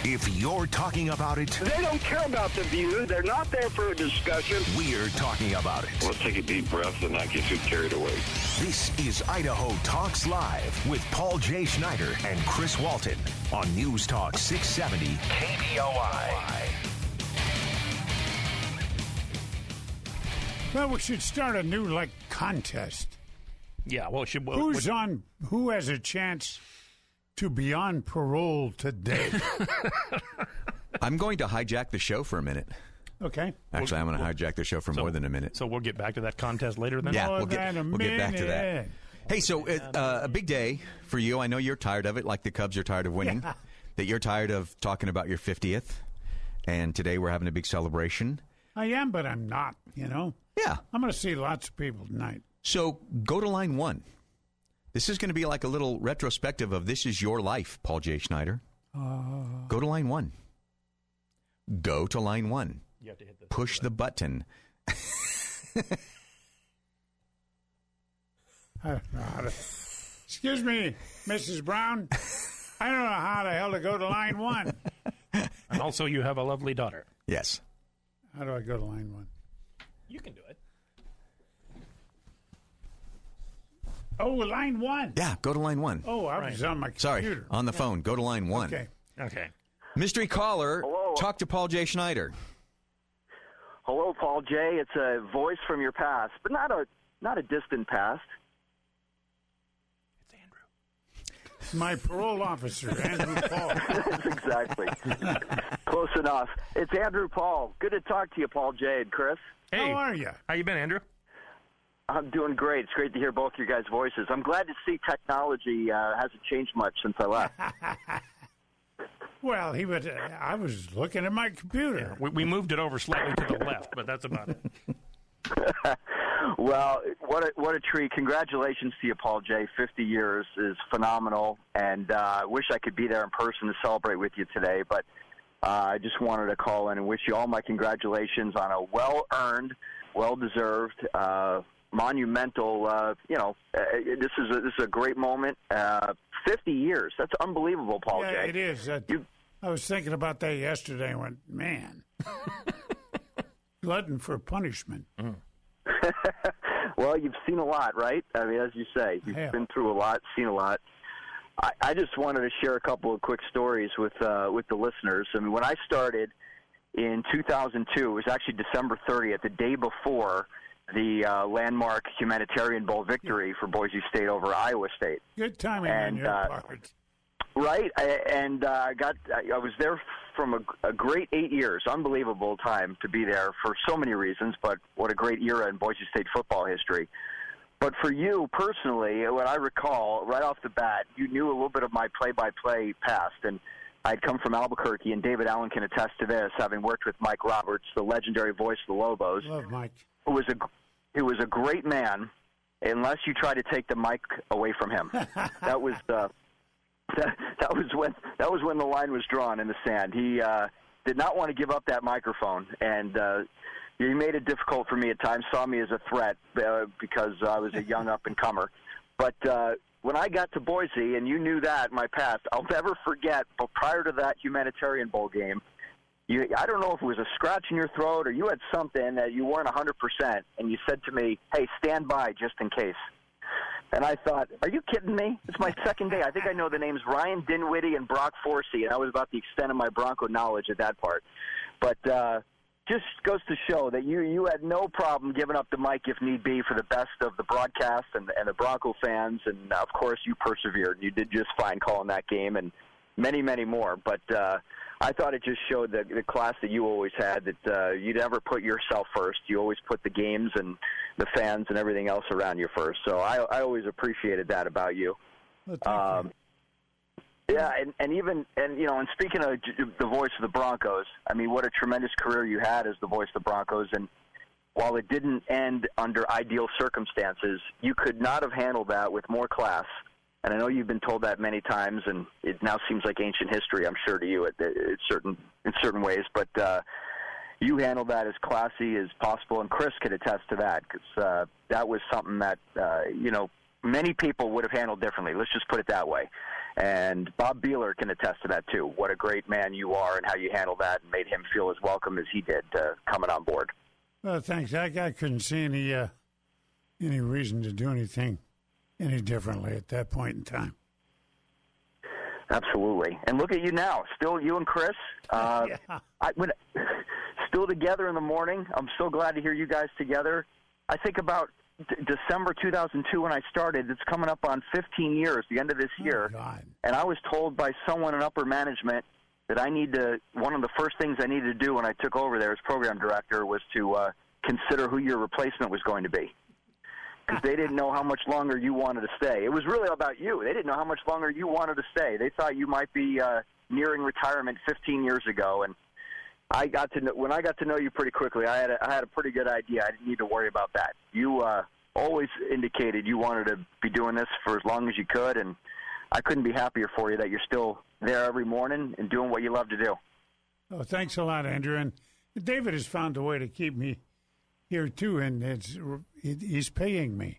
If you're talking about it, They don't care about the view. They're not there for a discussion. we're talking about it. Let's take a deep breath and not get too carried away. This is Idaho Talks Live with Paul J. Schneider and Chris Walton on News Talk 670 KBOI. Well, we should start a new contest. Yeah, well, Who has a chance to be on parole today? I'm going to hijack the show for a minute. Okay. Actually, I'm going to hijack the show for more than a minute. So we'll get back to that contest later then? Yeah, More we'll get than a back to that. minute. Hey, so a big day for you. I know you're tired of it, like the Cubs are tired of winning. Yeah. That you're tired of talking about your 50th. And today we're having a big celebration. I am, but I'm not, Yeah. I'm going to see lots of people tonight. So go to line one. This is going to be like a little retrospective of This Is Your Life, Paul J. Schneider. Go to line one. Go to line one. You have to hit this. Push the button. I don't know how to. Excuse me, Mrs. Brown. I don't know how the hell to go to line one. And also, you have a lovely daughter. Yes. How do I go to line one? You can do it. Oh, line one. Yeah, go to line one. Oh, I was on my Sorry, computer. on the phone. Go to line one. Okay. Okay. Mystery caller, Hello. talk to Paul J. Schneider. Hello, Paul J. It's a voice from your past, but not a distant past. It's Andrew. My parole officer, Andrew Paul. That's exactly. Close enough. It's Andrew Paul. Good to talk to you, Paul J. and Chris. Hey. How are you? How you been, Andrew? I'm doing great. It's great to hear both your guys' voices. I'm glad to see technology hasn't changed much since I left. Well, I was looking at my computer. We moved it over slightly to the left, but that's about it. Well, what a treat. Congratulations to you, Paul J. 50 years is phenomenal, and I wish I could be there in person to celebrate with you today, but I just wanted to call in and wish you all my congratulations on a well-earned, well-deserved, monumental, this is a great moment. 50 years. That's unbelievable, Paul Yeah, J. it is. I was thinking about that yesterday and went, man, glutton for punishment. Well, you've seen a lot, right? I mean, as you say, you've been through a lot, seen a lot. I just wanted to share a couple of quick stories with the listeners. I mean, when I started in 2002, it was actually December 30th, the day before the landmark Humanitarian Bowl victory for Boise State over Iowa State. Good timing on your part. Right, I was there from a great 8 years. Unbelievable time to be there for so many reasons, but what a great era in Boise State football history. But for you personally, what I recall right off the bat, you knew a little bit of my play-by-play past, and I'd come from Albuquerque, and David Allen can attest to this, having worked with Mike Roberts, the legendary voice of the Lobos. Love Mike. Who was a great man, unless you try to take the mic away from him. That was that was when the line was drawn in the sand. He did not want to give up that microphone, and he made it difficult for me at times. Saw me as a threat because I was a young up-and-comer. But when I got to Boise, and you knew that, my past, I'll never forget, but prior to that Humanitarian Bowl game, I don't know if it was a scratch in your throat or you had something that you weren't 100%, and you said to me, hey, stand by just in case. And I thought, are you kidding me? It's my second day. I think I know the names Ryan Dinwiddie and Brock Forsey, and that was about the extent of my Bronco knowledge at that part. But just goes to show that you had no problem giving up the mic if need be for the best of the broadcast and the Bronco fans. And, of course, you persevered. You did just fine calling that game and many, many more. But I thought it just showed the class that you always had, that you never put yourself first. You always put the games and the fans and everything else around you first. So I always appreciated that about you. Well, thank you. Yeah, and speaking of the voice of the Broncos, I mean, what a tremendous career you had as the voice of the Broncos. And while it didn't end under ideal circumstances, you could not have handled that with more class. And I know you've been told that many times, and it now seems like ancient history, I'm sure, to you in certain ways. But you handled that as classy as possible, and Chris could attest to that, because that was something that many people would have handled differently. Let's just put it that way. And Bob Beeler can attest to that, too. What a great man you are and how you handled that and made him feel as welcome as he did coming on board. Well, thanks. I couldn't see any reason to do anything any differently at that point in time. Absolutely. And look at you now. Still you and Chris. Yeah. Still together in the morning. I'm so glad to hear you guys together. I think about December 2002 when I started. It's coming up on 15 years, the end of this year. God. And I was told by someone in upper management that one of the first things I needed to do when I took over there as program director was to consider who your replacement was going to be. Because they didn't know how much longer you wanted to stay. It was really about you. They didn't know how much longer you wanted to stay. They thought you might be nearing retirement 15 years ago. And when I got to know you pretty quickly, I had a pretty good idea. I didn't need to worry about that. You always indicated you wanted to be doing this for as long as you could, and I couldn't be happier for you that you're still there every morning and doing what you love to do. Oh, thanks a lot, Andrew. And David has found a way to keep me here too, and he's paying me.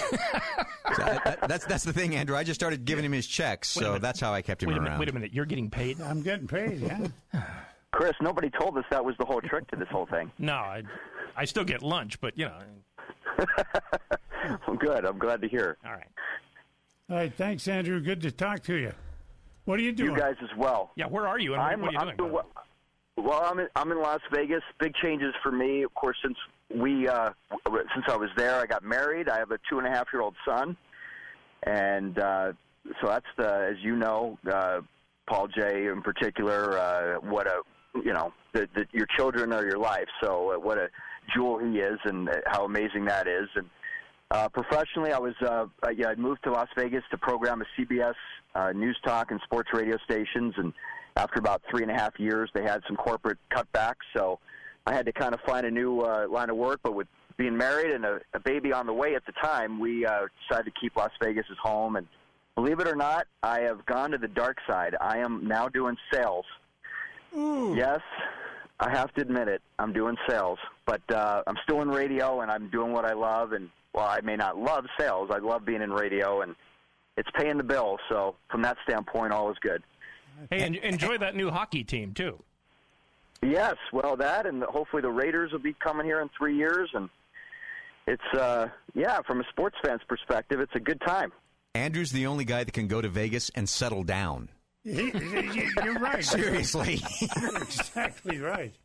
That's the thing, Andrew. I just started giving him his checks, so that's how I kept him around. Wait a minute. You're getting paid? I'm getting paid, yeah. Chris, nobody told us that was the whole trick to this whole thing. No, I still get lunch, but, you know. Well, good. I'm glad to hear. All right. All right, thanks, Andrew. Good to talk to you. What are you doing? You guys as well. Yeah, where are you? And what are you doing? I'm in Las Vegas. Big changes for me, of course, since I was there. I got married. I have a 2.5-year-old son, and so that's as you know, Paul J. in particular. Your children are your life. So what a jewel he is, and how amazing that is. And professionally, I moved to Las Vegas to program a CBS news talk and sports radio stations, and after about 3.5 years, they had some corporate cutbacks, so I had to kind of find a new line of work. But with being married and a baby on the way at the time, we decided to keep Las Vegas as home. And believe it or not, I have gone to the dark side. I am now doing sales. Ooh. Yes, I have to admit it. I'm doing sales. But I'm still in radio, and I'm doing what I love. And while I may not love sales, I love being in radio, and it's paying the bill. So from that standpoint, all is good. Hey, enjoy that new hockey team, too. Yes, well, that, and hopefully the Raiders will be coming here in 3 years. And it's, from a sports fan's perspective, it's a good time. Andrew's the only guy that can go to Vegas and settle down. You're right. Seriously. You're exactly right.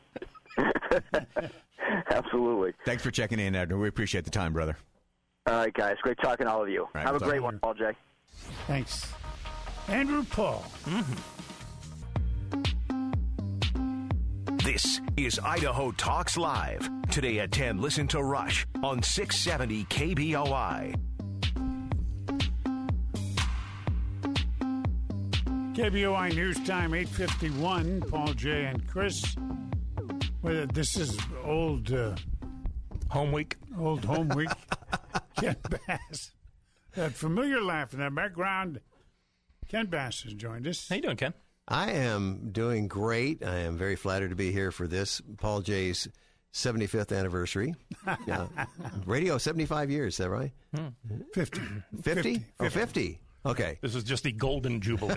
Absolutely. Thanks for checking in, Andrew. We appreciate the time, brother. All right, guys. Great talking to all of you. Right, have a great one, Paul J. Thanks. Andrew Paul. Mm-hmm. This is Idaho Talks Live. Today at 10, listen to Rush on 670 KBOI. KBOI News Time, 8:51. Paul J. and Chris. Well, this is old... home week. Old home week. Ken Bass. That familiar laugh in the background. Ken Bass has joined us. How you doing, Ken? I am doing great. I am very flattered to be here for this, Paul J.'s 75th anniversary. Yeah. Radio, 75 years, is that right? 50. 50? Oh, 50. Okay. This is just the golden jubilee.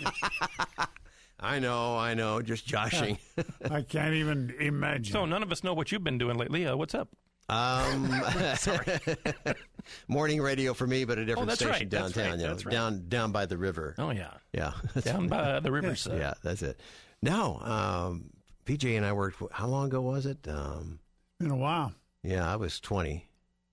I know, just joshing. I can't even imagine. So none of us know what you've been doing lately. What's up? Sorry. Morning radio for me, but a different station downtown. That's right. Down by the river. Oh yeah, yeah, down by the riverside. Yeah, that's it. No, PJ and I worked. How long ago was it? Been a while. Yeah, I was 20.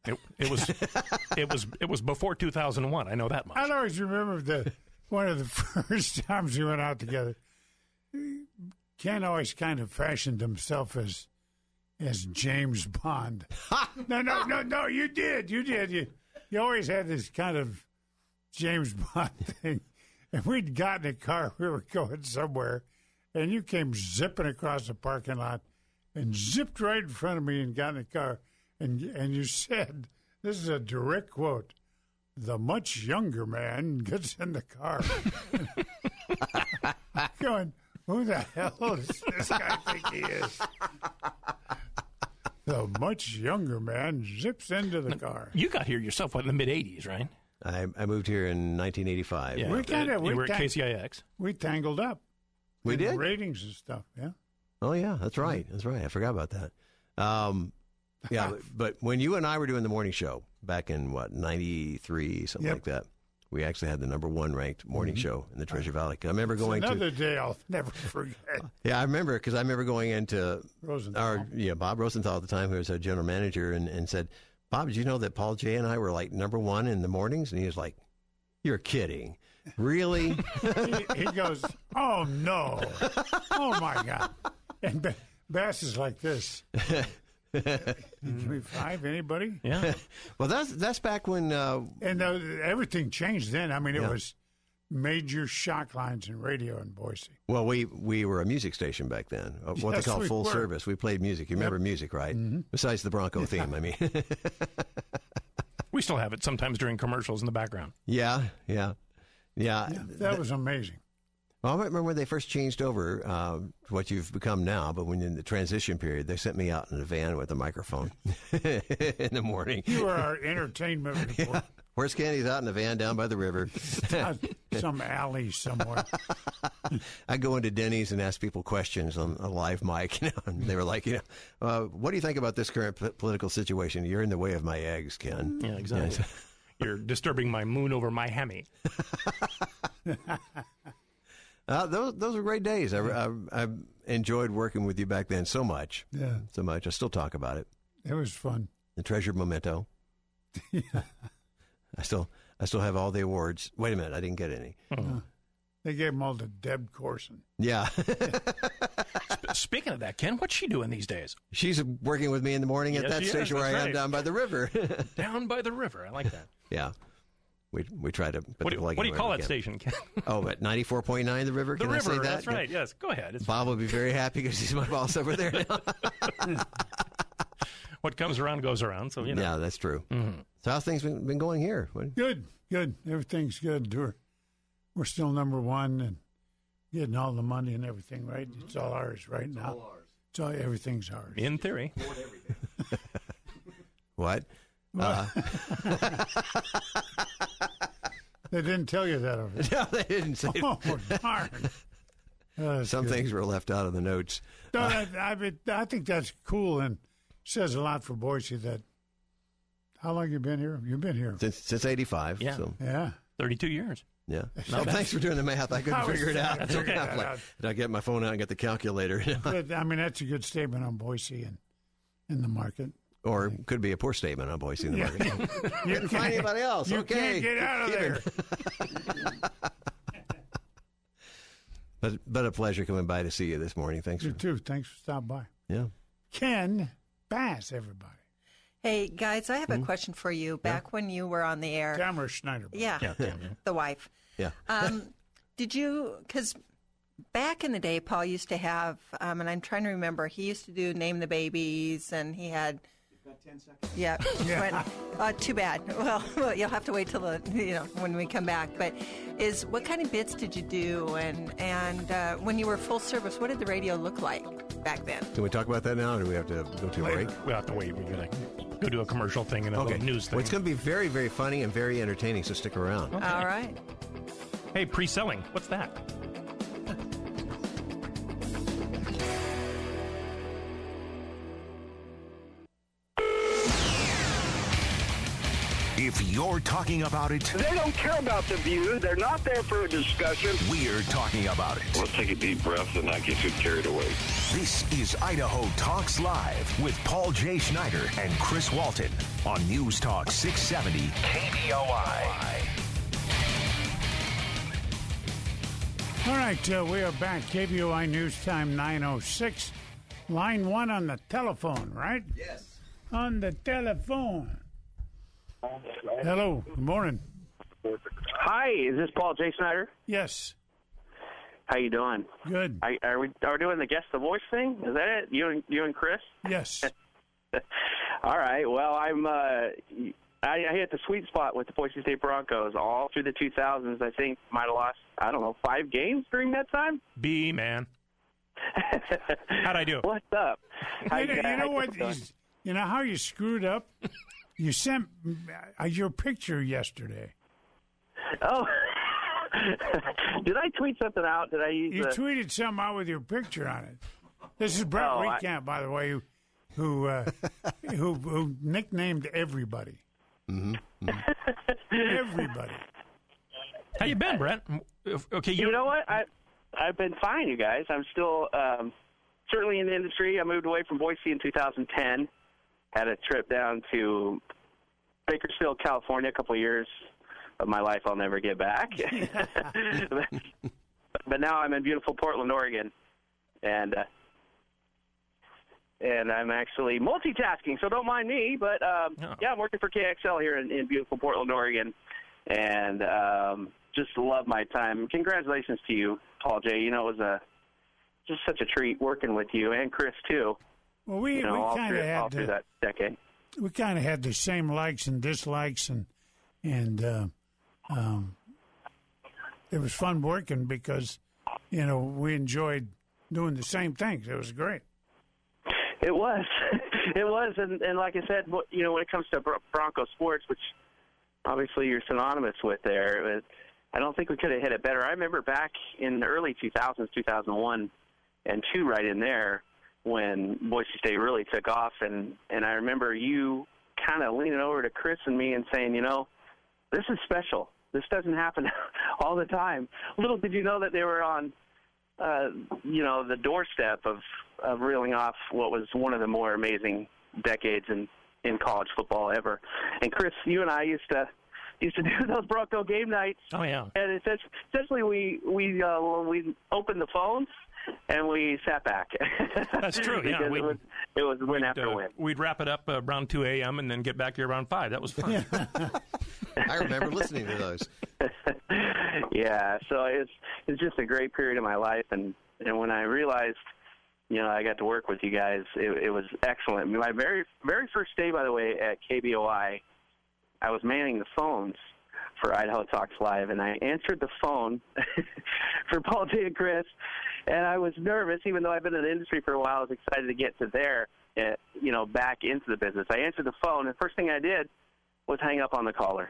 It was before 2001. I know that much. I always remember one of the first times we went out together. Ken always kind of fashioned himself as James Bond. No, you did. You always had this kind of James Bond thing. And we'd gotten in a car, we were going somewhere, and you came zipping across the parking lot and zipped right in front of me and got in the car. And you said, this is a direct quote, "The much younger man gets in the car." Going, who the hell does this guy think he is? The much younger man zips into the car. You got here yourself, in the mid-'80s, right? I moved here in 1985. Yeah, We kinda- you we were at kinda- KCIX. We tangled up. We in did? ratings and stuff. Yeah. Oh, yeah, that's right. That's right. I forgot about that. Yeah, but when you and I were doing the morning show back in, 93, something Yep. like that, we actually had the number 1 ranked morning show in the Treasure Valley. I remember going Another day I'll never forget. Yeah, I remember because I remember going into Rosenthal. Bob Rosenthal at the time, who was our general manager, and said, "Bob, did you know that Paul Jay and I were like number 1 in the mornings?" And he was like, "You're kidding, really?" he goes, "Oh no, oh my God!" And Bass is like this. Give me 5, anybody? Yeah. Well, that's back when. And everything changed then. I mean, it Yeah. was major shock lines in radio in Boise. Well, we were a music station back then, what Yes, they call we full were. service. We played music. You remember music, right? Besides the Bronco theme, I mean. We still have it sometimes during commercials in the background. Yeah. That was amazing. Well, I remember when they first changed over to what you've become now, but when in the transition period, they sent me out in a van with a microphone in the morning. You were our entertainment report. Where's Kenny's out in the van down by the river? Some alley somewhere. I go into Denny's and ask people questions on a live mic, and they were like, what do you think about this current political situation? You're in the way of my eggs, Ken. Yeah, exactly. You're disturbing my moon over my Hemi. Those were great days. I enjoyed working with you back then so much. Yeah. So much. I still talk about it. It was fun. The treasured memento. I still have all the awards. Wait a minute, I didn't get any. They gave them all to Deb Corson. Yeah. Speaking of that, Ken, what's she doing these days? She's working with me in the morning at Yes, that she is. station where I That's am right. down by the river. Down by the river. I like that. Yeah. We try to put What the do plug you anywhere call we that can. station, Ken? Oh, at 94.9 the river? The Can river. I say that? That's right. Yes. Go ahead. It's Bob will be very happy because he's my boss over there now. what comes around goes around. So, you know. Yeah, that's true. Mm-hmm. So how's things been going here? Good. Everything's good. We're still number 1 and getting all the money and everything, right? It's all ours right now. Everything's ours. In theory. What? They didn't tell you that over there. No, they didn't say Oh, darn. Some things were left out of the notes. No, I think that's cool and says a lot for Boise that. How long you been here? You've been here. Since 85. Yeah. So, Yeah. 32 years. yeah. Oh, thanks for doing the math. I couldn't figure it out. That's okay. Did I get my phone out and get the calculator? But, I mean, that's a good statement on Boise and in the market. Or could be a poor statement on Boise in the market. You Couldn't find anybody else. You Okay. can't get out of there. But a pleasure coming by to see you this morning. Thanks. You too. Thanks for stopping by. Yeah. Ken Bass, everybody. Hey, guys, I have a question for you. Back when you were on the air. Tamara Schneider. Yeah, Yeah, damn, yeah. the wife. Yeah. Did you, because back in the day, Paul used to have, and I'm trying to remember, he used to do Name the Babies, and he had. You've got 10 seconds. Yeah. Too bad. Well, you'll have to wait till when we come back. But what kind of bits did you do? And when you were full service, what did the radio look like back then? Can we talk about that now, or do we have to go to a break? We'll have to wait. We're going to go do a commercial thing and a little news thing. Well, it's going to be very, very funny and very entertaining, so stick around. Okay. All right. Hey, pre-selling. What's that? If you're talking about it, They don't care about the view. They're not there for a discussion. we're talking about it. Let's take a deep breath and not get too carried away. This is Idaho Talks Live with Paul J. Schneider and Chris Walton on News Talk 670 KBOI. All right, we are back. KBOI News Time 9:06. Line 1 on the telephone, right? Yes. On the telephone. Hello. Good morning. Hi, is this Paul J. Snyder? Yes. How you doing? Good. Are we doing the guess the voice thing? Is that it? You and Chris? Yes. All right. Well, I hit the sweet spot with the Boise State Broncos all through the 2000s. I think might have lost 5 games during that time. B, man. How'd I do? What's up? You know what? You know how you screwed up? You sent your picture yesterday. Oh, did I tweet something out? Did I use? You tweeted something out with your picture on it. This is Brett Recamp, by the way, who nicknamed everybody. Mm-hmm. Everybody. How you been, Brett? Okay, you know what? I've been fine, you guys. I'm still certainly in the industry. I moved away from Boise in 2010. Had a trip down to Bakersfield, California, a couple of years of my life I'll never get back. But now I'm in beautiful Portland, Oregon, and I'm actually multitasking, so don't mind me. But yeah, I'm working for KXL here in beautiful Portland, Oregon, and just love my time. Congratulations to you, Paul J. You know, it was just such a treat working with you and Chris too. Well, we kind of had all through that decade. We kind of had the same likes and dislikes, and it was fun working because we enjoyed doing the same things. It was great. It was, and like I said, when it comes to Bronco sports, which obviously you're synonymous with there, I don't think we could have hit it better. I remember back in the early 2000s, 2001 and 2, right in there, when Boise State really took off, and I remember you kind of leaning over to Chris and me and saying, this is special. This doesn't happen all the time. Little did you know that they were on, the doorstep of reeling off what was one of the more amazing decades in college football ever. And Chris, you and I used to do those Bronco game nights. Oh yeah. And essentially we opened the phones and we sat back. That's true. Yeah, it was win after win. We'd wrap it up around 2 a.m. and then get back here around 5. That was fun. I remember listening to those. Yeah, so it's just a great period of my life, and when I realized, I got to work with you guys, it was excellent. My very very first day, by the way, at KBOI, I was manning the phones for Idaho Talks Live, and I answered the phone for Paul J. and Chris, and I was nervous, even though I've been in the industry for a while. I was excited to get to there, back into the business. I answered the phone, and the first thing I did was hang up on the caller.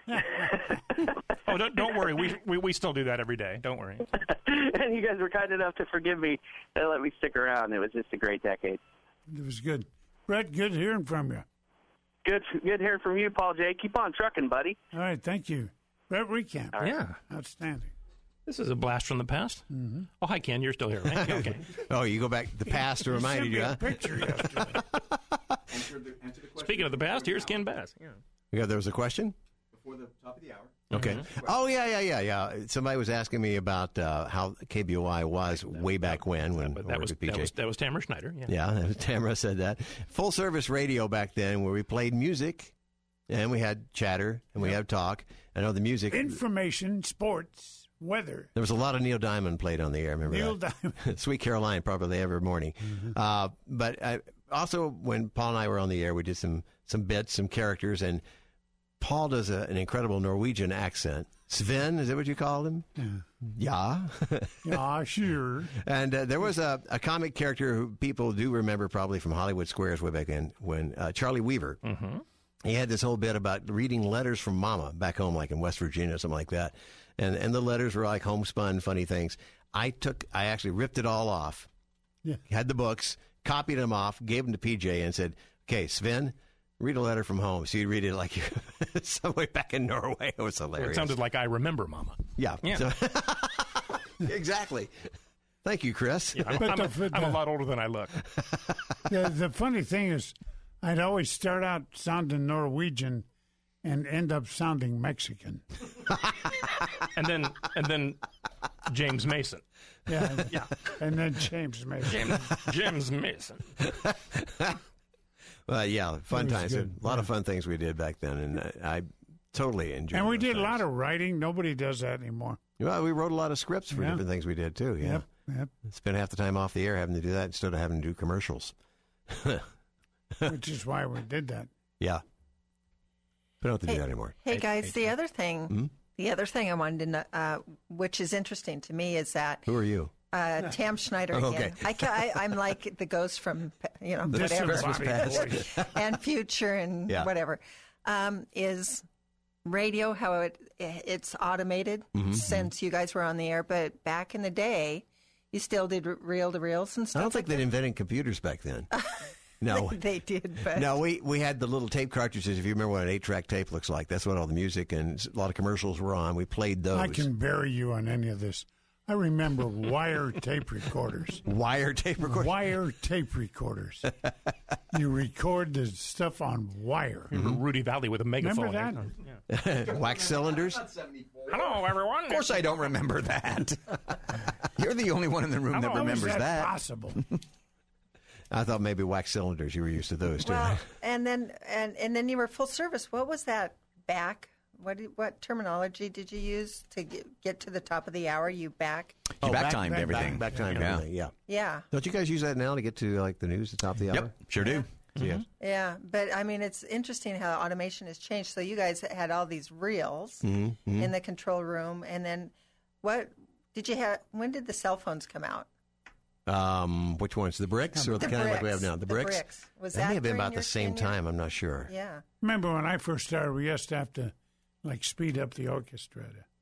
Oh, don't worry. We still do that every day. Don't worry. And you guys were kind enough to forgive me and let me stick around. It was just a great decade. It was good. Brett, good hearing from you. Good hearing from you, Paul J. Keep on trucking, buddy. All right, thank you. Brett Recamp. Right. Yeah. Outstanding. This is a blast from the past. Mm-hmm. Oh, hi, Ken. You're still here, right? Okay. Oh, you go back. The past reminded you, huh? Picture yesterday. Answer the question. Speaking of the past, here's Ken Bass. Yeah, there was a question? Before the top of the hour. Okay. Mm-hmm. Oh, yeah. Somebody was asking me about how KBOI was way back when that was PJ. That was Tamara Schneider. Yeah, Tamara said that. Full service radio back then, where we played music, and we had chatter, and we had talk. I know the music. Information, sports, weather. There was a lot of Neil Diamond played on the air. Remember Neil that? Diamond. Sweet Caroline, probably every morning. Mm-hmm. But also, when Paul and I were on the air, we did some bits, some characters, and Paul does an incredible Norwegian accent. Sven, is that what you called him? Yeah. Yeah, sure. And there was a comic character who people do remember probably from Hollywood Squares way back when Charlie Weaver. Mm-hmm. He had this whole bit about reading letters from Mama back home, like in West Virginia or something like that. And the letters were like homespun, funny things. I actually ripped it all off. Yeah. Had the books, copied them off, gave them to PJ, and said, "Okay, Sven, read a letter from home." So you read it like you're somewhere back in Norway. It was hilarious. It sounded like I remember Mama. Yeah. So, exactly. Thank you, Chris. Yeah, I'm a lot older than I look. The funny thing is, I'd always start out sounding Norwegian and end up sounding Mexican. and then James Mason. Yeah. And then James Mason. James Mason. Yeah, fun times. Good. A lot of fun things we did back then, and I totally enjoyed it. And we did a lot of writing. Nobody does that anymore. Well, we wrote a lot of scripts for different things we did, too. Yeah. Yep. Spent half the time off the air having to do that instead of having to do commercials. Which is why we did that. Yeah. We don't have to do that anymore. Hey, guys, the other thing I wanted to know, which is interesting to me, is that... Who are you? Tam Schneider again. Okay. I'm like the ghost from, This whatever. Christmas past. And future and whatever. Is radio, how it's automated since you guys were on the air, but back in the day, you still did reel-to-reels and stuff. I don't think they'd invented computers back then. No, they did. But no, we had the little tape cartridges. If you remember what an 8-track tape looks like, that's what all the music and a lot of commercials were on. We played those. I can bury you on any of this. I remember wire tape recorders. Wire tape recorders. Wire tape recorders. You record the stuff on wire. Rudy Valley with a megaphone. Remember that? Wax cylinders. Hello, everyone. Of course I don't remember that. You're the only one in the room that remembers How is that that. possible? I thought maybe wax cylinders. You were used to those too. well, and then you were full service. What was that back? What terminology did you use to get to the top of the hour? You back? You back-timed everything. Back-timed Yeah. everything. Yeah. Yeah. Don't you guys use that now to get to like the news at the top of the hour? Yep, sure do. Yes. Yeah, but I mean, it's interesting how automation has changed. So you guys had all these reels in the control room, and then what did you have? When did the cell phones come out? Which ones? The bricks or the kind of like we have now? The bricks? Was that that may have been during about your the same tenure? time. I'm not sure. Yeah. Remember when I first started, we used to have to speed up the orchestra.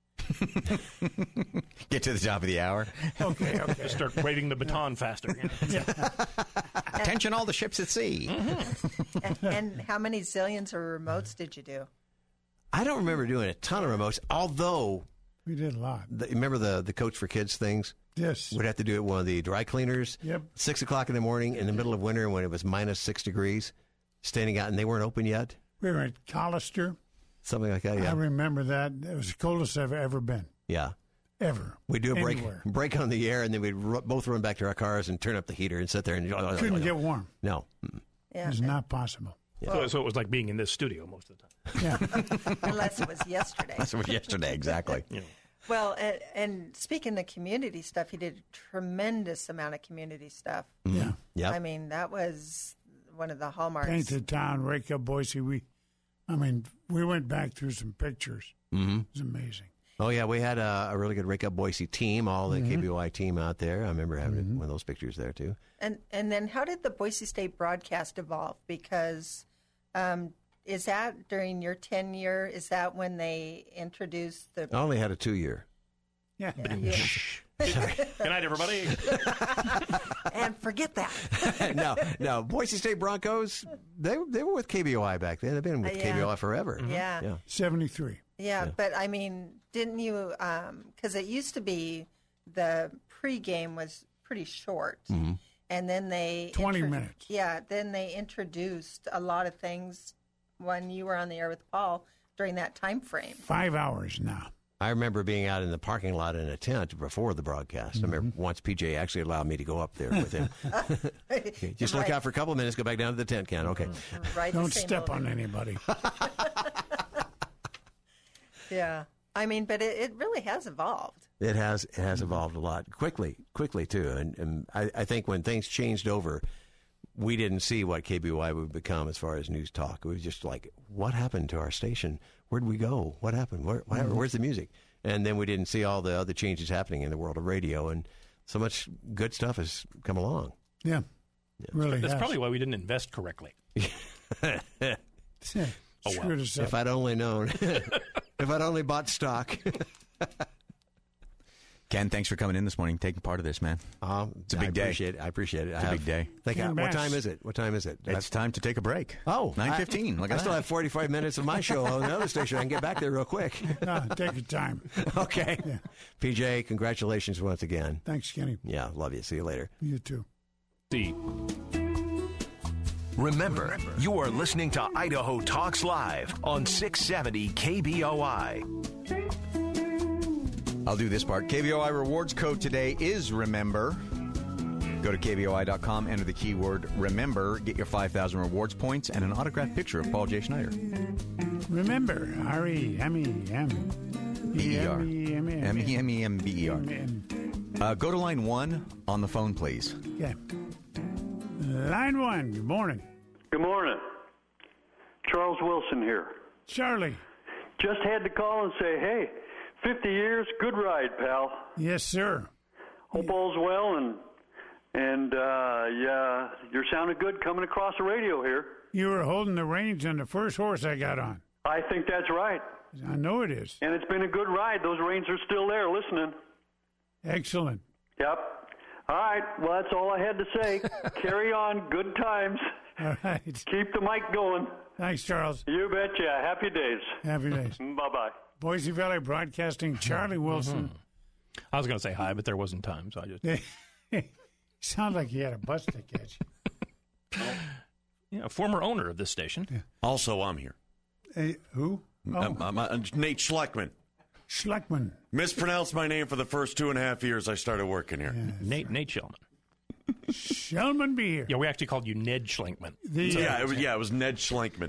Get to the top of the hour. Okay. Just start waving the baton faster. Attention all the ships at sea. And how many zillions of remotes did you do? I don't remember doing a ton of remotes, although We did a lot. remember the Coach for Kids things? Yes. We'd have to do it one of the dry cleaners. Yep. 6 o'clock in the morning in the middle of winter when it was minus 6 degrees, standing out, and they weren't open yet. We were at Collister. Something like that, I yeah. remember that. It was the coldest I've ever been. Yeah. Ever. We'd do a Anywhere. break on the air, and then we'd both run back to our cars and turn up the heater and sit there and... Couldn't get warm. No. Yeah. It was not possible. So it was like being in this studio most of the time. Yeah. Unless it was yesterday. That's what yesterday, exactly. Well, and speaking of community stuff, he did a tremendous amount of community stuff. Yeah. Yeah. I mean, that was one of the hallmarks. Paint the Town, Rake Up Boise. We went back through some pictures. Mm-hmm. It was amazing. Oh, yeah, we had a really good Rake Up Boise team, all the KBOI team out there. I remember having one of those pictures there, too. And then how did the Boise State broadcast evolve? Because is that during your tenure? Is that when they introduced the... I only had a 2-year. Yeah. Good night, everybody. And forget that. No. Boise State Broncos, they were with KBOI back then. They've been with Yeah. KBOI forever. Yeah. 73. Yeah, but I mean, didn't you? Because it used to be the pregame was pretty short, and then they 20 minutes. Yeah, then they introduced a lot of things when you were on the air with Paul during that time frame. 5 hours now. I remember being out in the parking lot in a tent before the broadcast. I remember once PJ actually allowed me to go up there with him. Okay, just look out for a couple of minutes, go back down to the tent can. Okay. Right. Don't step on anybody. Yeah. I mean, but it really has evolved. It has evolved a lot quickly too. And I think when things changed over, we didn't see what KBOI would become as far as news talk. It was just like, what happened to our station? Where'd we go? What happened? Where's the music? And then we didn't see all the other changes happening in the world of radio, and so much good stuff has come along. Yeah. Really That's has. probably why we didn't invest correctly. Yeah. Screwed us up. If I'd only known. If I'd only bought stock. Ken, thanks for coming in this morning, taking part of this, man. It's a big day. I appreciate it. It's a big day. What time is it? It's time to take a break. Oh, 9:15. Look at I still that. have 45 minutes of my show on the other station. I can get back there real quick. No, take your time. Okay. Yeah. PJ, congratulations once again. Thanks, Kenny. Yeah, love you. See you later. You too. See. Remember, you are listening to Idaho Talks Live on 670 KBOI. I'll do this part. KBOI rewards code today is REMEMBER. Go to KBOI.com, enter the keyword REMEMBER, get your 5,000 rewards points and an autographed picture of Paul J. Schneider. Remember, R-E-M-E-M. B-E-R. M-E-M-E-M. M-E-M-E-M-B-E-R. Go to line 1 on the phone, please. Okay. Line 1, good morning. Good morning. Charles Wilson here. Charlie. Just had to call and say, hey, 50 years, good ride, pal. Yes, sir. Hope all's well, and yeah, you're sounding good coming across the radio here. You were holding the reins on the first horse I got on. I think that's right. I know it is. And it's been a good ride. Those reins are still there listening. Excellent. Yep. All right. Well, that's all I had to say. Carry on. Good times. All right. Keep the mic going. Thanks, Charles. You betcha. Happy days. Happy days. Bye-bye. Boise Valley Broadcasting, Charlie Wilson. I was going to say hi, but there wasn't time, so I just... Sound like he had a bus to catch. Yeah, former owner of this station. Yeah. Also, I'm here. Who? Oh. Nate Schleckman. Schleckman. Mispronounced my name for the first 2.5 years I started working here. Yes. Nate Shellman. Shellman be here. Yeah, we actually called you Ned Schlinkman. It was Ned Schlinkman.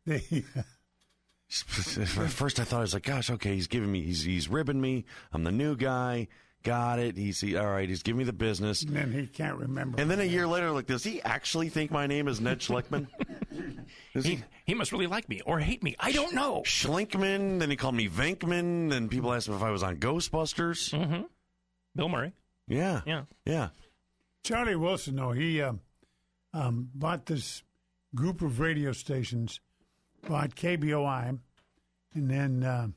At first I thought, I was like, gosh, okay, he's giving me, he's ribbing me. I'm the new guy. Got it. All right, he's giving me the business. And then he can't remember. And then a year later, like, does he actually think my name is Ned Schlickman? He must really like me or hate me. I don't know. Schlinkman, then he called me Venkman, then people asked him if I was on Ghostbusters. Mm-hmm. Bill Murray. Yeah. Charlie Wilson, though, he bought this group of radio stations, bought KBOI, and then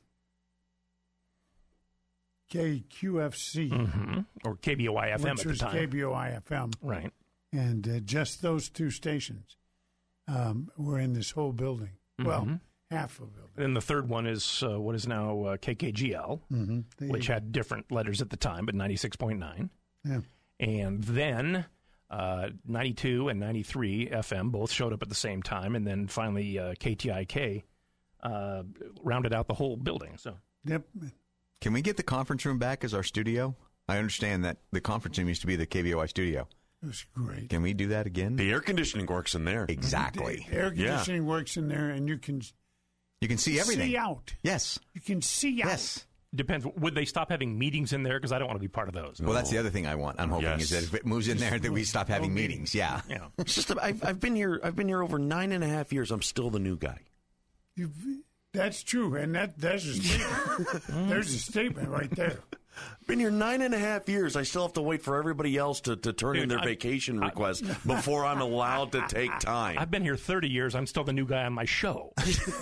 KQFC. Or KBOI FM which at the was time. KBOI FM. Right. And just those two stations were in this whole building. Well, half of the building. And the third one is what is now KKGL, which had different letters at the time, but 96.9. Yeah. And then 92 and 93 FM both showed up at the same time, and then finally KTIK rounded out the whole building. So. Yep. Can we get the conference room back as our studio? I understand that the conference room used to be the KBOI studio. It was great. Can we do that again? The air conditioning works in there. Exactly. The air conditioning works in there, and you can see everything. See out. Yes. You can see out. Yes. Depends. Would they stop having meetings in there? Because I don't want to be part of those. Well, that's the other thing I'm hoping is that if it moves in there, that we stop having meetings. Yeah. It's just I've been here over 9.5 years. I'm still the new guy. That's true, and there's a statement. There's a statement right there. Been here 9.5 years. I still have to wait for everybody else to turn in their vacation request before I'm allowed to take time. I've been here 30 years. I'm still the new guy on my show.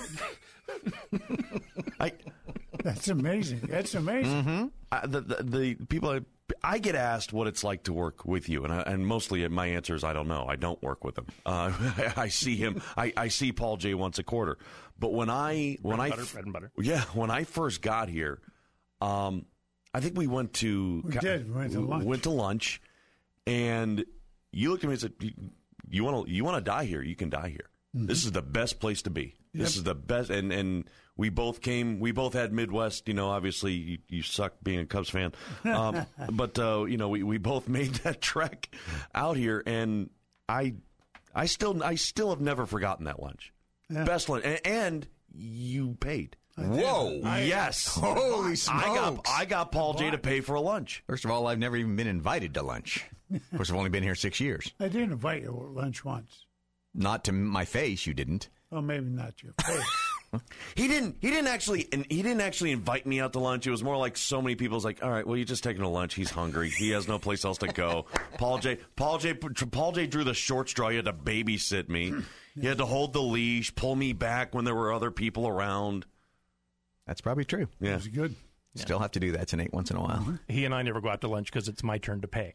That's amazing. That's amazing. The people I get asked what it's like to work with you, and mostly my answer is I don't know. I don't work with him. I see him. I see Paul J once a quarter. But bread and butter. Yeah, when I first got here, I think we went to lunch, and you looked at me and said, "You want to die here? You can die here. Mm-hmm. This is the best place to be. This is the best." And we both had Midwest. Obviously you suck being a Cubs fan, but we both made that trek out here, and I still have never forgotten that lunch. Yeah. Best lunch, and you paid. Whoa! Yes. Holy smokes! I got Paul J to pay for a lunch. First of all, I've never even been invited to lunch. Of course, I've only been here 6 years. I did invite you to lunch once. Not to my face, you didn't. Well, maybe not your face. He didn't actually invite me out to lunch. It was more like so many people's like, all right, well, you're just taking a lunch. He's hungry. He has no place else to go. Paul J drew the short straw. He had to babysit me. He had to hold the leash, pull me back when there were other people around. That's probably true. Yeah, it was good. Still have to do that to Nate once in a while. He and I never go out to lunch because it's my turn to pay.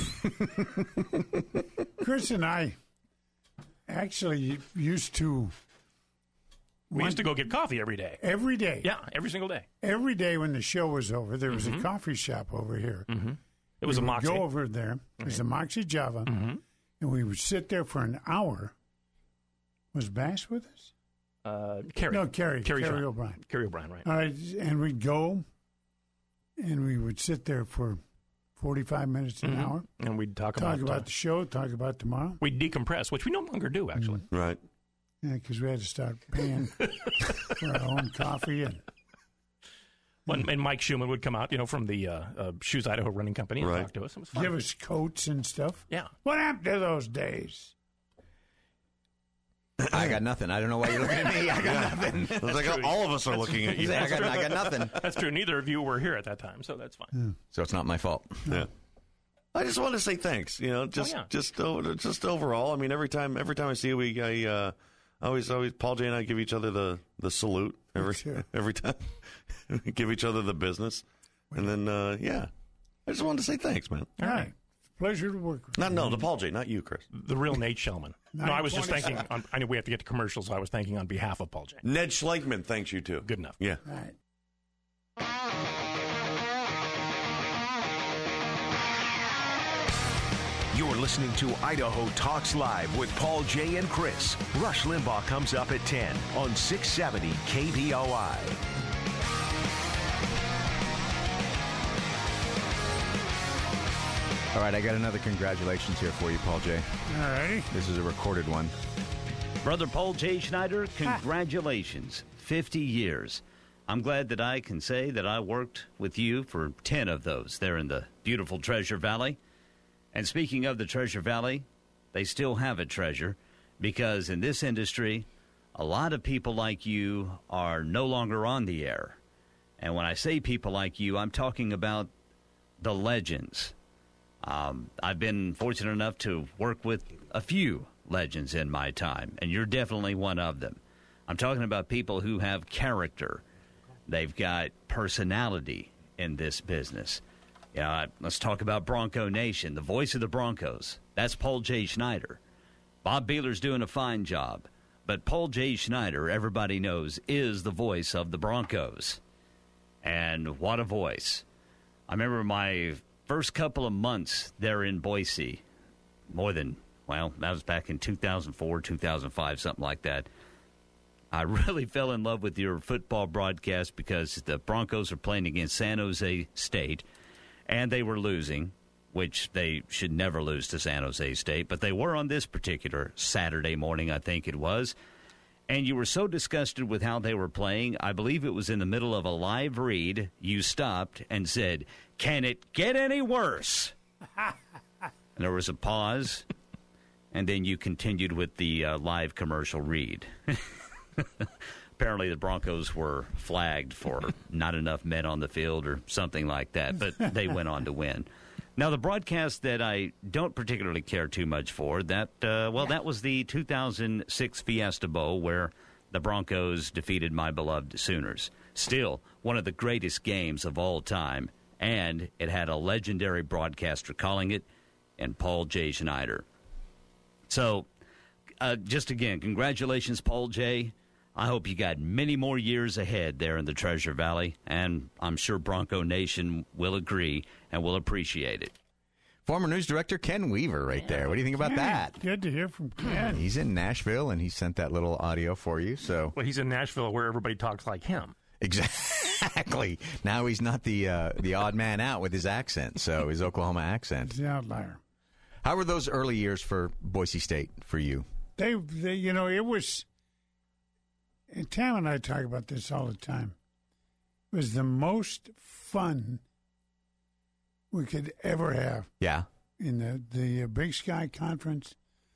Chris and I actually used to. We used to go get coffee every day. Every day. Yeah, every single day. Every day when the show was over, there was a coffee shop over here. Mm-hmm. It was a Moxie. Go over there. It was a Moxie Java, and we would sit there for an hour. Was Bass with us? Carrie. No, Carrie O'Brien. Carrie O'Brien, right. All right, and we'd go, and we would sit there for 45 minutes, an hour. And we'd talk about the show, talk about tomorrow. We'd decompress, which we no longer do, actually. Right. Yeah, because we had to start paying for our own coffee. And Mike Schumann would come out, from the Shoes Idaho Running Company and talk to us. It was fun. Give us coats and stuff. Yeah. What happened to those days? I got nothing. I don't know why you're looking at me. I got nothing. It's like all of us are looking at you. I got nothing. That's true. Neither of you were here at that time, so that's fine. Yeah. So it's not my fault. Yeah. I just want to say thanks. Just overall. I mean, every time I see you, Always, Paul J and I give each other the salute every time. Give each other the business. And then, I just wanted to say thanks, man. All right. Pleasure to work with you. No, to Paul J, not you, Chris. The real Nate Shellman. No, I was just thanking, I knew we have to get to commercials, so I was thanking on behalf of Paul J. Ned Schleikman thanks you, too. Good enough. Yeah. All right. You're listening to Idaho Talks Live with Paul J and Chris. Rush Limbaugh comes up at 10 on 670 KBOI. All right, I got another congratulations here for you, Paul J. All righty. This is a recorded one. Brother Paul J. Schneider, congratulations. 50 years. I'm glad that I can say that I worked with you for 10 of those there in the beautiful Treasure Valley. And speaking of the Treasure Valley, they still have a treasure, because in this industry, a lot of people like you are no longer on the air. And when I say people like you, I'm talking about the legends. I've been fortunate enough to work with a few legends in my time, and you're definitely one of them. I'm talking about people who have character. They've got personality in this business. Let's talk about Bronco Nation, the voice of the Broncos. That's Paul J. Schneider. Bob Beeler's doing a fine job, but Paul J. Schneider, everybody knows, is the voice of the Broncos. And what a voice. I remember my first couple of months there in Boise, that was back in 2004, 2005, something like that. I really fell in love with your football broadcast because the Broncos are playing against San Jose State, and they were losing, which they should never lose to San Jose State, but they were on this particular Saturday morning, I think it was. And you were so disgusted with how they were playing, I believe it was in the middle of a live read, you stopped and said, "Can it get any worse?" And there was a pause, and then you continued with the live commercial read. Apparently the Broncos were flagged for not enough men on the field or something like that, but they went on to win. Now, the broadcast that I don't particularly care too much for, that was the 2006 Fiesta Bowl where the Broncos defeated my beloved Sooners. Still, one of the greatest games of all time, and it had a legendary broadcaster calling it, and Paul J. Schneider. So, just again, congratulations, Paul J. I hope you got many more years ahead there in the Treasure Valley, and I'm sure Bronco Nation will agree and will appreciate it. Former news director Ken Weaver right there. What do you think about that? Good to hear from Ken. He's in Nashville, and he sent that little audio for you. So, well, he's in Nashville where everybody talks like him. Exactly. Now he's not the odd man out with his accent, so his Oklahoma accent. He's the outlier. How were those early years for Boise State for you? They it was... And Tam and I talk about this all the time. It was the most fun we could ever have. Yeah. In the Big Sky Conference,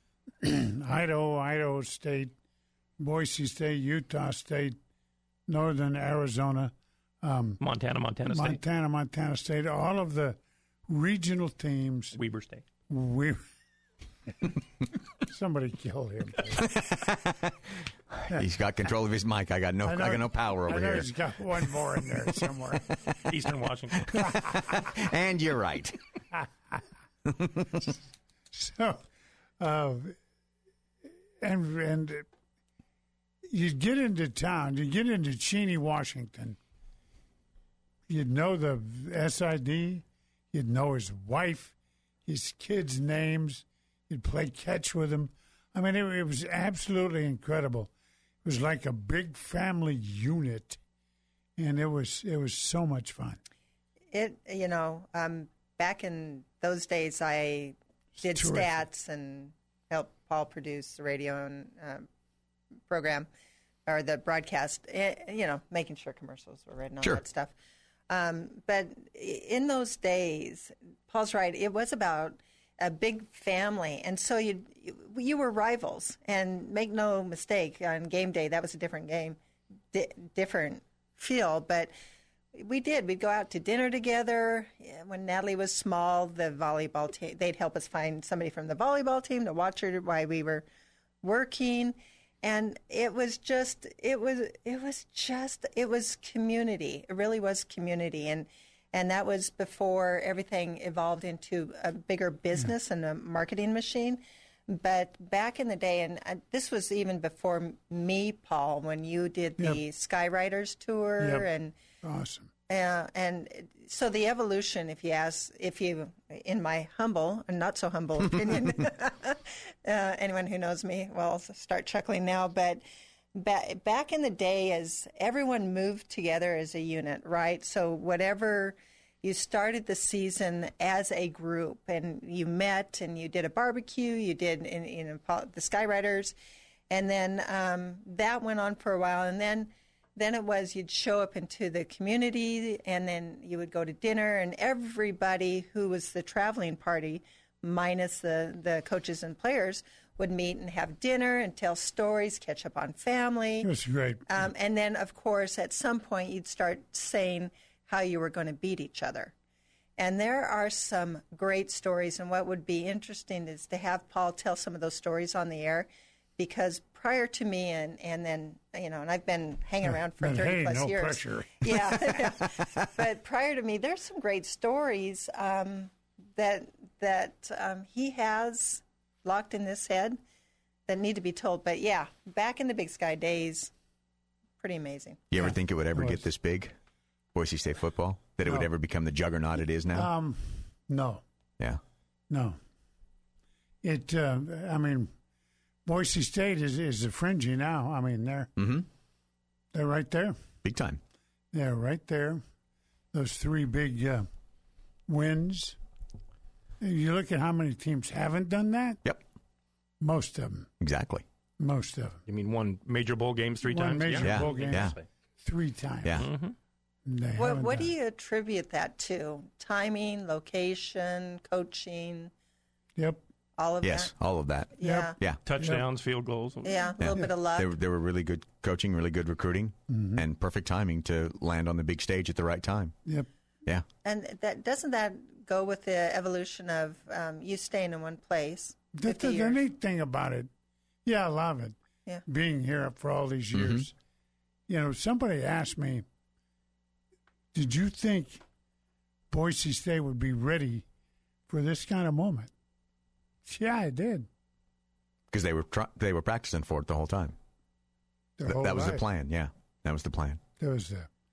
Idaho State, Boise State, Utah State, Northern Arizona, Montana State, all of the regional teams. Weber State. Somebody kill him. He's got control of his mic. I got no power over here. He's got one more in there somewhere. Eastern Washington. And you're right. So, and you'd get into town, you'd get into Cheney, Washington. You'd know the SID. You'd know his wife, his kids' names. You'd play catch with him. I mean, it was absolutely incredible. It was like a big family unit, and it was so much fun. Back in those days, I did stats and helped Paul produce the radio and program or the broadcast. Making sure commercials were read and all that stuff. But in those days, Paul's right. It was about a big family, and so you were rivals. And make no mistake, on game day, that was a different game, different feel. But we'd go out to dinner together. When Natalie was small, the volleyball team, they'd help us find somebody from the volleyball team to watch her while we were working. And it was community. It really was community. And that was before everything evolved into a bigger business and a marketing machine. But back in the day, and this was even before me, Paul, when you did the Skyriders tour. And awesome. And so the evolution, if you, in my humble and not so humble opinion, anyone who knows me will start chuckling now. But back in the day, as everyone moved together as a unit, right? So whatever you started the season as a group, and you met, and you did a barbecue. You did the Skyriders, and then that went on for a while, and then it was you'd show up into the community, and then you would go to dinner, and everybody who was the traveling party, minus the coaches and players, would meet and have dinner and tell stories, catch up on family. It was great. And then, of course, at some point, you'd start saying how you were going to beat each other. And there are some great stories, and what would be interesting is to have Paul tell some of those stories on the air, because prior to me, and then, and I've been hanging around for 30-plus no years. Pressure. Yeah. But prior to me, there's some great stories that he has locked in this head that need to be told. But, yeah, back in the Big Sky days, pretty amazing. You ever think it would ever get this big, Boise State football? That it would ever become the juggernaut it is now? No. Yeah. No. Boise State is a fringy now. I mean, they're right there. Big time. They're right there. Those three big wins. You look at how many teams haven't done that? Yep. Most of them. Exactly. Most of them. You mean won major bowl games three times? One major bowl game 3 times. Yeah. Mm-hmm. What do you attribute that to? Timing, location, coaching? Yep. All of that? Yes, all of that. Yeah. Yeah. Touchdowns, field goals. Yeah, a little bit of luck. They were really good coaching, really good recruiting, and perfect timing to land on the big stage at the right time. Yep. Yeah. And doesn't that go with the evolution of you staying in one place? The neat thing about it, I love it. Yeah. Being here for all these years. Somebody asked me, did you think Boise State would be ready for this kind of moment? Yeah, I did. Because they were practicing for it the whole time. That was the plan. Yeah, that was the plan. It was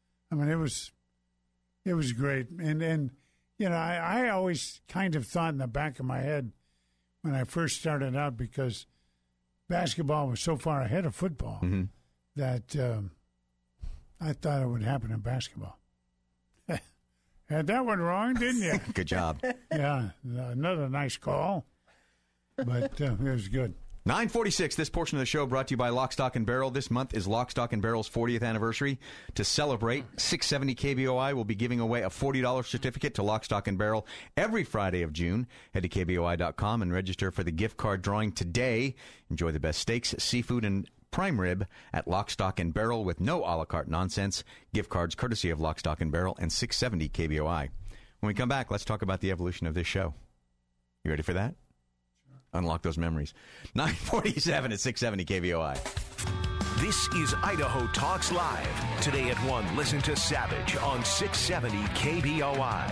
great, and I always kind of thought in the back of my head when I first started out, because basketball was so far ahead of football that I thought it would happen in basketball. Had that one wrong, didn't you? Good job. Yeah, another nice call, but it was good. 9:46, this portion of the show brought to you by Lock, Stock, and Barrel. This month is Lock, Stock, and Barrel's 40th anniversary. To celebrate, 670 KBOI will be giving away a $40 certificate to Lock, Stock, and Barrel every Friday of June. Head to KBOI.com and register for the gift card drawing today. Enjoy the best steaks, seafood, and prime rib at Lock, Stock, and Barrel with no a la carte nonsense. Gift cards courtesy of Lock, Stock, and Barrel and 670 KBOI. When we come back, let's talk about the evolution of this show. You ready for that? Unlock those memories. 9:47 at 670 KBOI. This is Idaho Talks Live. Today at 1, listen to Savage on 670 KBOI.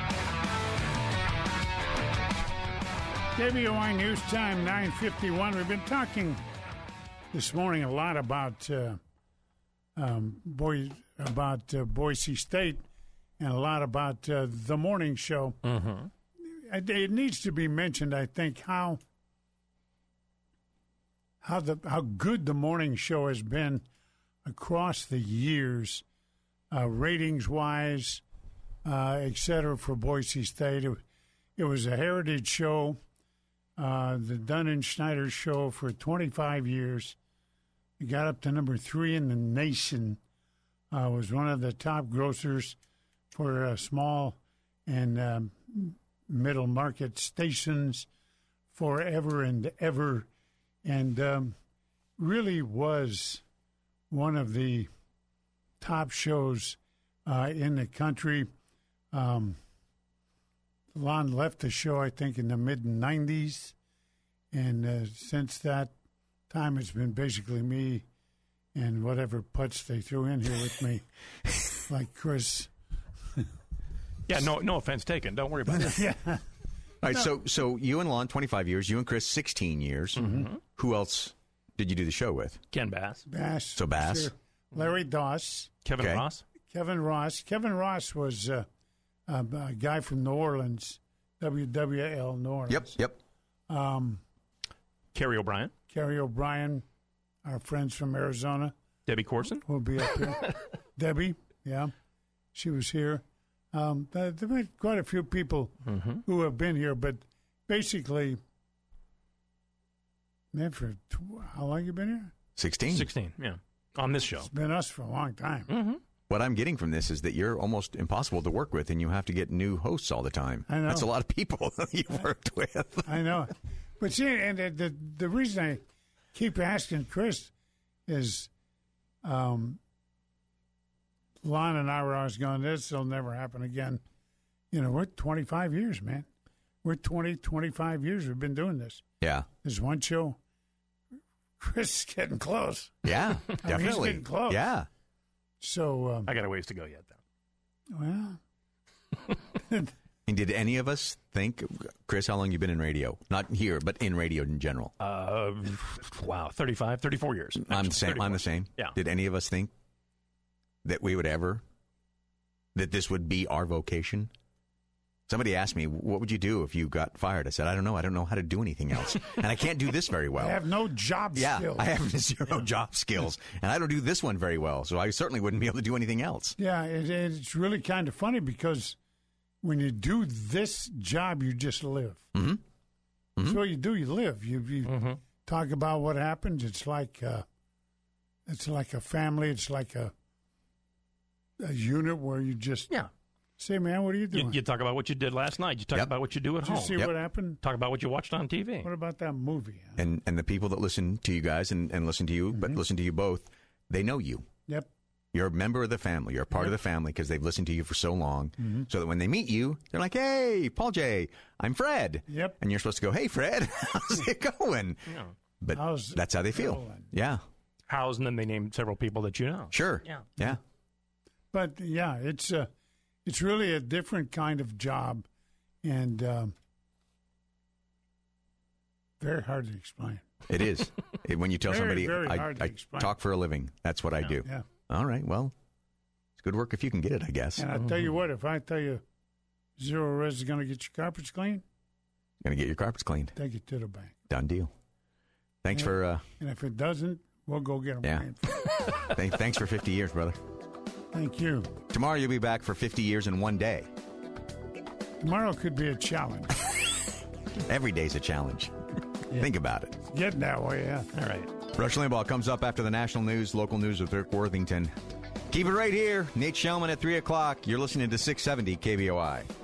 KBOI News Time, 9:51. We've been talking this morning a lot about Boise State and a lot about the morning show. Mm-hmm. It needs to be mentioned, I think, how good the morning show has been across the years, ratings-wise, et cetera, for Boise State. It was a heritage show, the Dunn and Schneider show for 25 years. It got up to number 3 in the nation. Was one of the top grossers for small and middle market stations forever and ever, and really was one of the top shows in the country. Lon left the show, I think, in the mid-'90s, and since that time, it's been basically me and whatever putz they threw in here with me, like Chris. Yeah, no offense taken. Don't worry about that. Yeah. All right, so you and Lon, 25 years. You and Chris, 16 years. Mm-hmm. Who else did you do the show with? Ken Bass. So Bass. Sure. Larry Doss. Kevin Ross. Kevin Ross was a guy from New Orleans, WWL New Orleans. Yep. Kerry O'Brien. Kerry O'Brien, our friends from Arizona. Debbie Corson. Will be up here. Debbie, yeah. She was here. There have been quite a few people who have been here, but basically, man, how long you been here? 16. 16, yeah. On this show. It's been us for a long time. Mm-hmm. What I'm getting from this is that you're almost impossible to work with, and you have to get new hosts all the time. I know. That's a lot of people you've worked with. I know. But see, and the reason I keep asking Chris is Lon and I were always going, this will never happen again. You know, we're 25 years, man. We're 25 years we've been doing this. Yeah. There's one show. Chris is getting close. Yeah, definitely. I mean, he's getting close. Yeah. So I got a ways to go yet, though. Well, and did any of us think, Chris, how long you been in radio? Not here, but in radio in general. Wow, 34 years. I'm the same. 34. I'm the same. Yeah. Did any of us think that we would ever, that this would be our vocation? Somebody asked me, what would you do if you got fired? I said, I don't know. I don't know how to do anything else. And I can't do this very well. I have no job skills. I have zero job skills. And I don't do this one very well. So I certainly wouldn't be able to do anything else. Yeah, it's really kind of funny because when you do this job, you just live. Mm-hmm. Mm-hmm. So what you do, you live. You talk about what happens. It's like a family. It's like a unit where you just say, man, what are you doing? You talk about what you did last night. You talk about what you do at home. Did you see what happened? Talk about what you watched on TV. What about that movie? And the people that listen to you guys and listen to you, but listen to you both, they know you. Yep. You're a member of the family. You're a part of the family because they've listened to you for so long. So that when they meet you, they're like, hey, Paul J., I'm Fred. Yep. And you're supposed to go, hey, Fred, how's it going? Yeah. But that's how they feel. Going? Yeah. How's, and then they name several people that you know. Sure. Yeah. But, yeah, it's really a different kind of job and very hard to explain. It is. When you tell very, somebody, very I talk for a living. That's what I do. Yeah. All right. Well, it's good work if you can get it, I guess. And I tell you what, if I tell you Zero Res is going to get your carpets clean, Going to get your carpets cleaned. take it to the bank. Done deal. Thanks for... And if it doesn't, we'll go get them. Yeah. Thanks for 50 years, brother. Thank you. Tomorrow you'll be back for 50 years in one day. Tomorrow could be a challenge. Every day's a challenge. Think about it. Getting that way, yeah. All right. Rush Limbaugh comes up after the national news, local news with Rick Worthington. Keep it right here. Nate Shellman at 3 o'clock. You're listening to 670 KBOI.